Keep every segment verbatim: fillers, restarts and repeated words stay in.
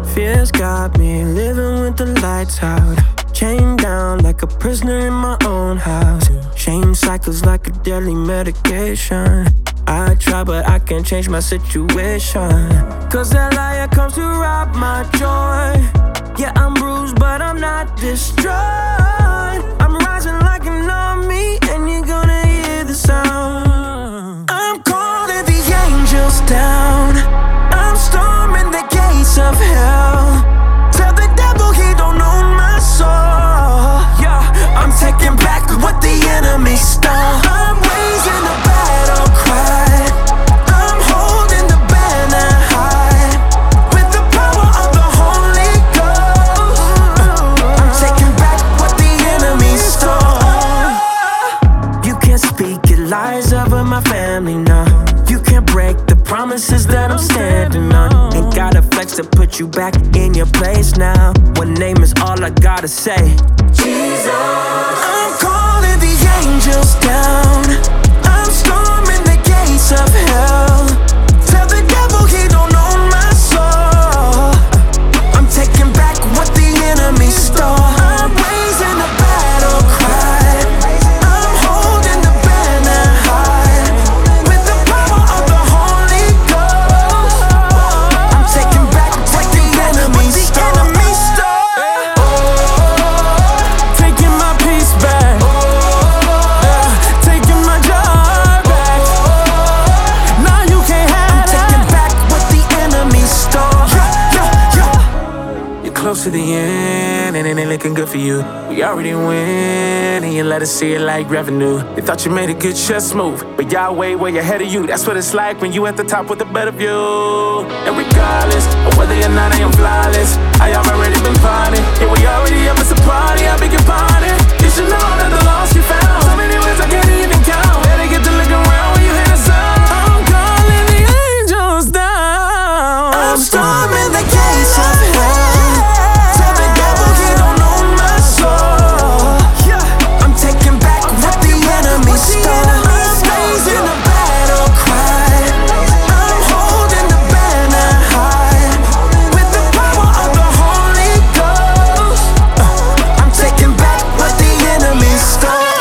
Fears got me living with the lights out. Chained down like a prisoner in my own house. Shame cycles like a deadly medication. I try but I can't change my situation. Cause that liar comes to rob my joy. Yeah, I'm bruised but I'm not destroyed. I'm rising like an army and you're gonna hear the sound. I'm calling the angels down. I'm storming the gates of hell. Tell the devil he don't own my soul. Yeah, I'm taking back what the enemy stole. I'm raising a battle cry. I'm holding the banner high. With the power of the Holy Ghost, I'm taking back what the enemy stole. You can't speak your lies over my family now. You can't break the promises that I'm standing on. Ain't gotta flex to put you back in your place now. One name is all I gotta say. Jesus. I'm calling the angels down. I'm storming the gates of hell. Tell the devil he don't own my soul. I'm taking back what the enemy stole. I'm raising a battle cry. I'm holding the banner high. With the power of the Holy Ghost, I'm taking back what the enemy stole. Taking my peace back. Yeah, taking my joy back. Now you can't have it. I'm taking back what the enemy stole. Yeah, yeah, yeah. You're close to the end and it ain't looking good for you. We already win and you let us see it like revenue. They thought you made a good chess move, but y'all way, way ahead of you. That's what it's like when you at the top with a better view. And regardless of whether or not I am flawless, I have already been partying. Yeah, we already up, it's a party, I beg your pardon. You should know that the lost you found. So many ways I can't even count. Better get to look around when you hear the sound. I'm calling the angels down. I'm storming the gates of hell. Tell the devil he don't own my soul. I'm taking back what the enemy stole. I'm raising a battle cry. I'm holding the banner high. With the power of the Holy Ghost, I'm taking back what the enemy stole.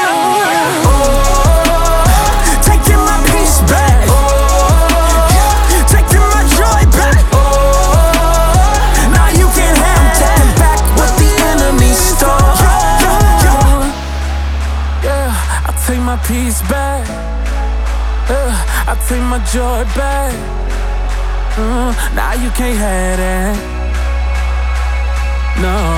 Oh, taking my peace back. Oh, taking my joy back. Oh, now you can't have. I'm taking back what the enemy stole. Yeah, I take my peace back. Uh, I take my joy back. Uh, now you can't have that. No.